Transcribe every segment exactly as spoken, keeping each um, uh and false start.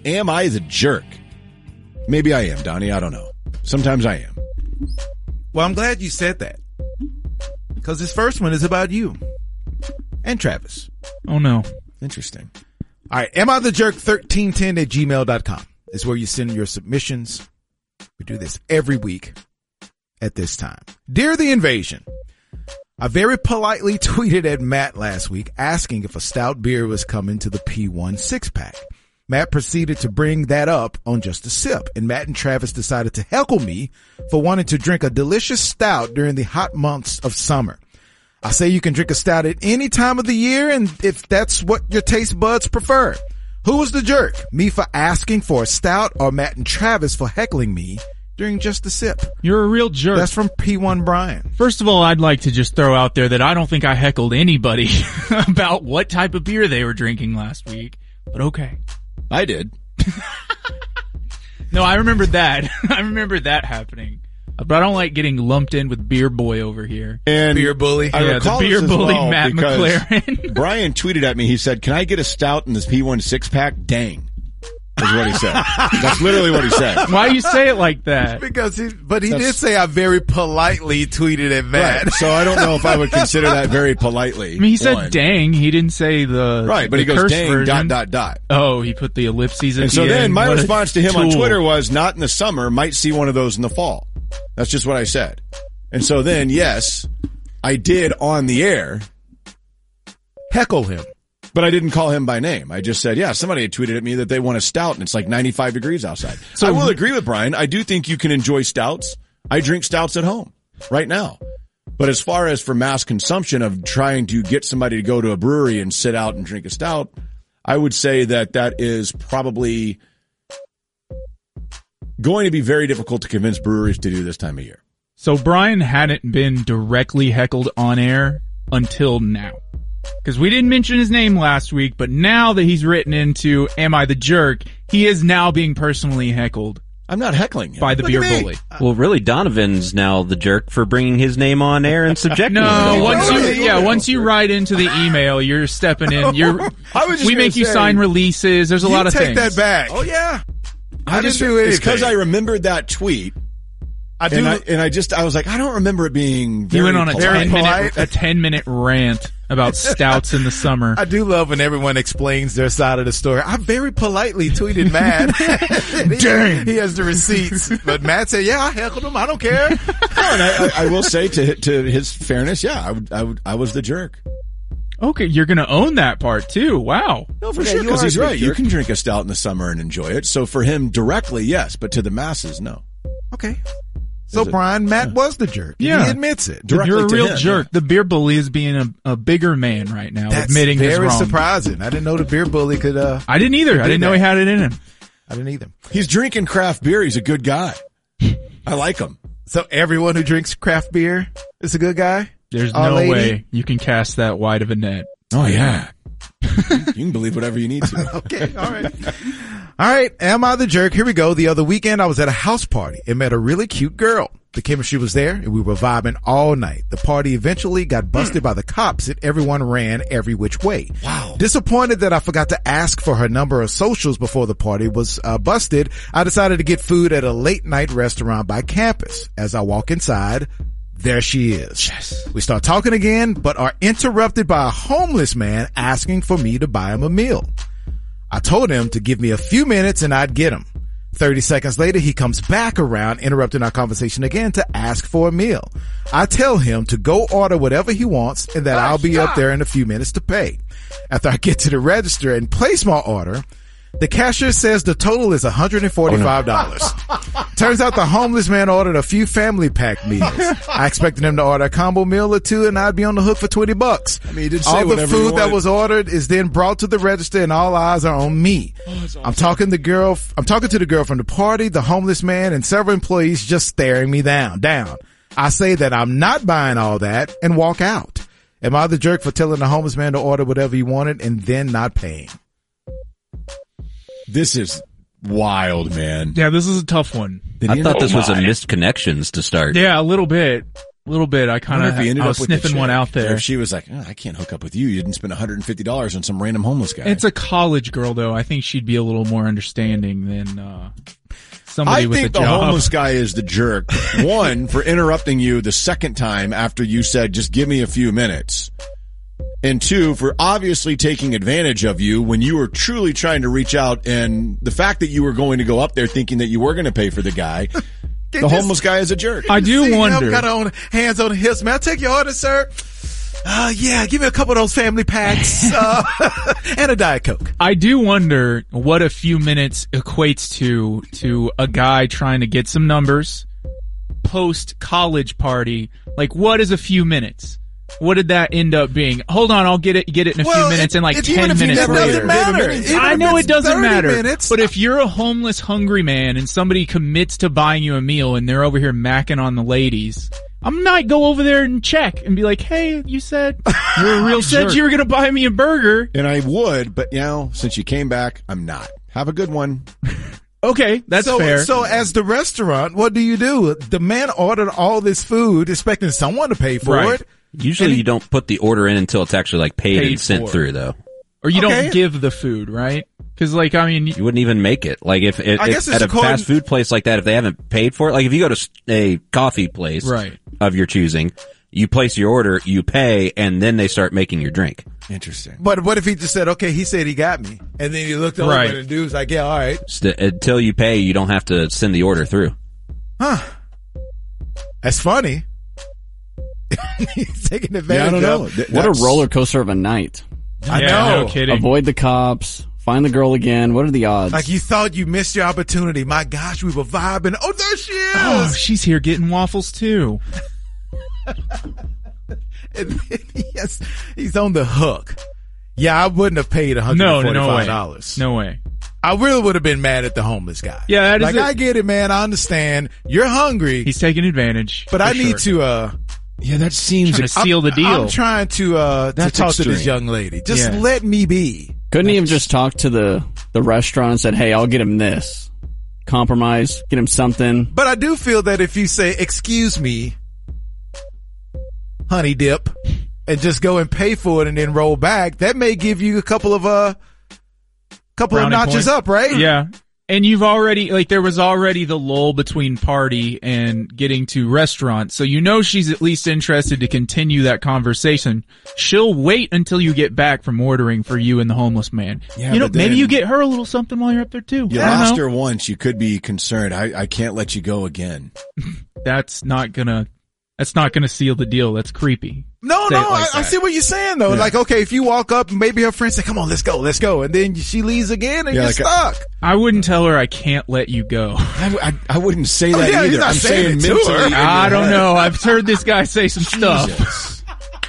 Am I the jerk? Maybe I am, Donnie. I don't know. Sometimes I am. Well, I'm glad you said that. Because this first one is about you. And Travis. Oh, no. Interesting. All right. Am I the jerk thirteen ten at gmail dot com is where you send your submissions. We do this every week at this time. Dear the Invasion, I very politely tweeted at Matt last week asking if a stout beer was coming to the P one six pack. Matt proceeded to bring that up on Just a Sip, and Matt and Travis decided to heckle me for wanting to drink a delicious stout during the hot months of summer. I say you can drink a stout at any time of the year, and if that's what your taste buds prefer. Who was the jerk? Me for asking for a stout, or Matt and Travis for heckling me during Just a Sip? You're a real jerk. That's from P one Brian. First of all, I'd like to just throw out there that I don't think I heckled anybody about what type of beer they were drinking last week, but okay. I did. No, I remember that. I remember that happening. But I don't like getting lumped in with Beer Boy over here. And beer bully. I yeah, recall the beer this as bully well Matt McLaren. Brian tweeted at me. He said, "Can I get a stout in this P one six pack?" Dang, is what he said. That's literally what he said. Why you say it like that? Because he, but he That's, did say I very politely tweeted at Matt. Right. So I don't know if I would consider that very politely. I mean, he said One. "dang." He didn't say the right, but the he goes curse "dang" version. dot dot dot. Oh, he put the ellipses at And the so end. then my What a response to him on tool. Twitter was, "Not in the summer. Might see one of those in the fall." That's just what I said. And so then, yes, I did on the air Heckle him. but I didn't call him by name. I just said, yeah, somebody had tweeted at me that they want a stout and it's like ninety-five degrees outside. So I will agree with Brian. I do think you can enjoy stouts. I drink stouts at home right now. But as far as for mass consumption of trying to get somebody to go to a brewery and sit out and drink a stout, I would say that that is probably going to be very difficult to convince breweries to do this time of year. So Brian hadn't been directly heckled on air until now. Because we didn't mention his name last week, but now that he's written into Am I the Jerk, he is now being personally heckled. I'm not heckling him. By the Look beer at me. bully. Well, really, Donovan's now the jerk for bringing his name on air and subjecting him. No, to once you, it. yeah, once you write into the email, you're stepping in. You're, I was just we gonna make you say, sign releases. There's a You lot of take things. that back. Oh, yeah. I, I didn't just, do anything. it's because I remembered that tweet. I do. And I, and I just, I was like, I don't remember it being very You went on a polite. ten minute, polite. a ten minute rant about stouts in the summer. I do love when everyone explains their side of the story. I very politely tweeted Matt. Dang. He has the receipts. But Matt said, yeah, I heckled him. I don't care. No, and I, I, I will say to to his fairness, yeah, I would, I would, I was the jerk. Okay, you're gonna own that part too. Wow. No, for Yeah, sure, you because are he's a big right. You jerk. can drink a stout in the summer and enjoy it. So for him directly, yes, but to the masses, no. Okay. So Is it? Brian, Matt was the jerk. Yeah. He admits it. Directly You're a to real him, jerk. yeah. The beer bully is being a, a bigger man right now, That's admitting his very wrong. surprising. I didn't know the beer bully could, uh, I didn't either. I didn't know he had it in him. I didn't either. He's drinking craft beer. He's a good guy. I like him. So everyone who drinks craft beer is a good guy? There's Our no lady? way you can cast that wide of a net. Oh yeah. You can believe whatever you need to. Okay, all right. All right, am I the jerk? Here we go. The other weekend, I was at a house party and met a really cute girl. The chemistry was there, and we were vibing all night. The party eventually got busted by the cops, and everyone ran every which way. Wow. Disappointed that I forgot to ask for her number or socials before the party was uh, busted, I decided to get food at a late-night restaurant by campus. As I walk inside, there she is. Yes. We start talking again, but are interrupted by a homeless man asking for me to buy him a meal. I told him to give me a few minutes and I'd get him. thirty seconds later, he comes back around, interrupting our conversation again to ask for a meal. I tell him to go order whatever he wants and that I'll be up there in a few minutes to pay. After I get to the register and place my order, the cashier says the total is one hundred forty-five dollars. Turns out the homeless man ordered a few family pack meals. I expected him to order a combo meal or two and I'd be on the hook for twenty bucks. I mean, he did say all the whatever he food that wanted. was ordered is then brought to the register and all eyes are on me. I'm talking the girl, I'm talking to the girl from the party, the homeless man, and several employees just staring me down, down. I say that I'm not buying all that and walk out. Am I the jerk for telling the homeless man to order whatever he wanted and then not paying? This is wild, man. Yeah, this is a tough one. Did I he thought end this up- was a missed connections to start. Yeah, a little bit. A little bit. I kind of, I was sniffing one out there. If she was like, oh, I can't hook up with you. You didn't spend one hundred fifty dollars on some random homeless guy. It's a college girl, though. I think she'd be a little more understanding than uh somebody I with a think job. the homeless guy is the jerk. One, for interrupting you the second time after you said, just give me a few minutes. And two, for obviously taking advantage of you when you were truly trying to reach out. And the fact that you were going to go up there thinking that you were going to pay for the guy. The homeless guy is a jerk. I do See wonder. Him, got on hands on hips. Man, I'll take your order, sir. Uh, yeah, give me a couple of those family packs, uh, and a Diet Coke. I do wonder what a few minutes equates to, to a guy trying to get some numbers post college party. Like, what is a few minutes? What did that end up being? Hold on, I'll get it, get it in a well, few minutes and like it, ten minutes that later. Doesn't matter. Even I know it doesn't matter. Minutes. But if you're a homeless, hungry man and somebody commits to buying you a meal and they're over here macking on the ladies, I might go over there and check and be like, hey, you said, you're a real said you were going to buy me a burger. And I would, but you know, since you came back, I'm not. Have a good one. Okay, that's so, fair. So as the restaurant, what do you do? The man ordered all this food expecting someone to pay for Right. it. Usually And you don't put the order in until it's actually like paid, Paid and sent for. through, though. Or you Okay. don't give the food, right? Cause like, I mean, You wouldn't even make it. Like if, if, I guess if it's at a according- fast food place like that, if they haven't paid for it, like if you go to s- a coffee place Right. of your choosing, you place your order, you pay, and then they start making your drink. Interesting. But what if he just said, okay, he said he got me. And then he looked over Right. and the dude's like, yeah, all right. St- until you pay, you don't have to send the order through. Huh. That's funny. He's taking advantage Yeah, I don't know. of Th- What a that's- roller coaster of a night. I yeah, know. no kidding. Avoid the cops. Find the girl again. What are the odds? Like you thought you missed your opportunity. My gosh, we were vibing. Oh, there she is. Oh, she's here getting waffles too. And then he has, he's on the hook. Yeah, I wouldn't have paid one hundred No, no, forty-five no dollars. way. No way. I really would have been mad at the homeless guy. Yeah, that is like it. I get it, man. I understand. You're hungry, He's taking advantage. but for I need sure. to. uh Yeah, that seems. Trying to seal the deal. I'm trying to uh to That's talk to this extreme. young lady. Just Yeah. let me be. Couldn't he have just talked to the, the restaurant and said, hey, I'll get him this. Compromise. Get him something. But I do feel that if you say, "Excuse me, honey dip," and just go and pay for it and then roll back, that may give you a couple of uh couple Brownie of notches points. up, right? Yeah. And you've already, like, there was already the lull between party and getting to restaurant. So you know she's at least interested to continue that conversation. She'll wait until you get back from ordering for you and the homeless man. Yeah, you know, but maybe then- you get her a little something while you're up there too. You I don't lost know. her once. You could be concerned. I, I can't let you go again. That's not gonna, that's not gonna seal the deal. That's creepy. No, Say no, it like I, I that. see what you're saying though. Yeah. Like, okay, if you walk up, maybe her friend say, "Come on, let's go, let's go," and then she leaves again, and Yeah, you're like a- stuck. I wouldn't tell her I can't let you go. I, I, I wouldn't say Oh, that yeah, he's either. not I'm saying saying it to mentally. her. in your I don't head. know. I've heard this guy say some stuff. Jesus.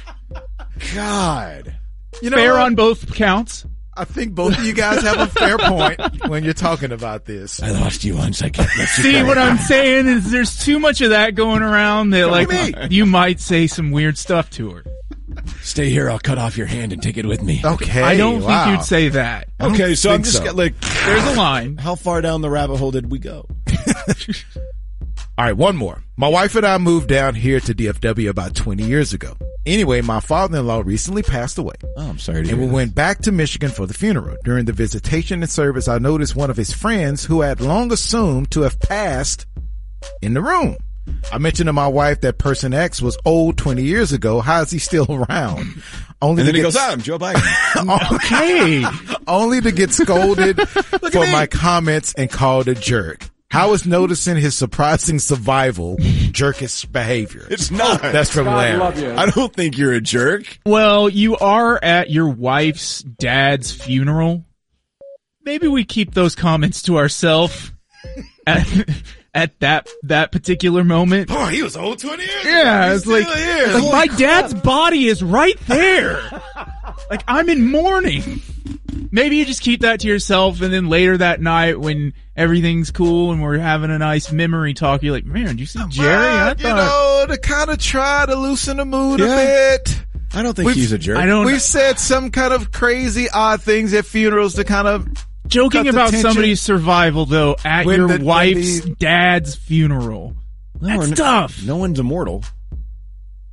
God. You know, Fair what? on both counts. I think both of you guys have a fair point when you're talking about this. I lost you once. I can't let you See, go. what I'm saying is there's too much of that going around that, like, me. you might say some weird stuff to her. Stay here. I'll cut off your hand and take it with me. Okay, I don't wow. think you'd say that. Okay, so I'm think just so. got, like, There's a line. how far down the rabbit hole did we go? All right, one more. My wife and I moved down here to D F W about twenty years ago. Anyway, my father-in-law recently passed away, Oh, I'm sorry to and hear we that. went back to Michigan for the funeral. During the visitation and service, I noticed one of his friends who I had long assumed to have passed in the room. I mentioned to my wife that person X was old twenty years ago. How is he still around? Only And to then he get goes, ah, I'm Joe Biden. Okay. only to get scolded for my comments and called a jerk. How is noticing his surprising survival jerkish behavior? It's not. That's from Larry. I don't think you're a jerk. Well, you are at your wife's dad's funeral. Maybe we keep those comments to ourselves at, at that, that particular moment. Oh, he was old twenty years ago. Yeah, He's it's like, still here. it's like my dad's body is right there. Like, I'm in mourning. Maybe you just keep that to yourself, and then later that night when everything's cool and we're having a nice memory talk, you're like, man, did you see Jerry? I But, you thought, know, to kind of try to loosen the mood Yeah. a bit. I don't think We've- he's a jerk. I don't, We've said some kind of crazy, odd things at funerals to kind of joking cut the about tension. somebody's survival though at When your the- when wife's the- dad's funeral. No, That's we're n- tough. No one's immortal.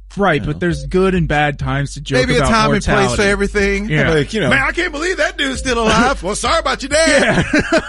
Right, but there's good and bad times to joke Maybe a about time and mortality. place for everything. Yeah. Like, you know, Man, I can't believe that dude's still alive. Well, sorry about your dad.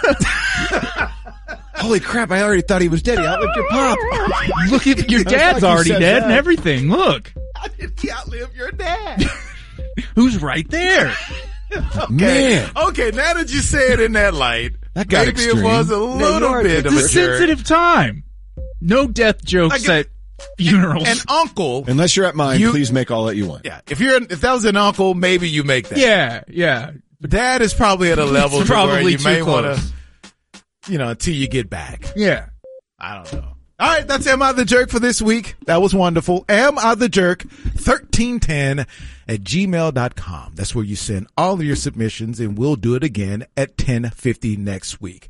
holy crap, I already thought he was dead. He outlived your pop. Look, at your dad's like you already said dead that. and everything. Look, How did he outlive your dad? who's right there? Man. Okay, now that you say it in that light, That got maybe extreme. it was a little bit of It's a a jerk. sensitive time. No death jokes Like at funerals. An uncle. Unless you're at mine, You- please make all that you want. Yeah, if you're if that was an uncle, maybe you make that. yeah, yeah. Dad is probably at a level It's to where probably you too may want close. to, you know, until you get back. Yeah. I don't know. All right, that's Am I the Jerk for this week. That was wonderful. Am I the Jerk thirteen ten at gmail dot com. That's where you send all of your submissions, and we'll do it again at ten fifty next week.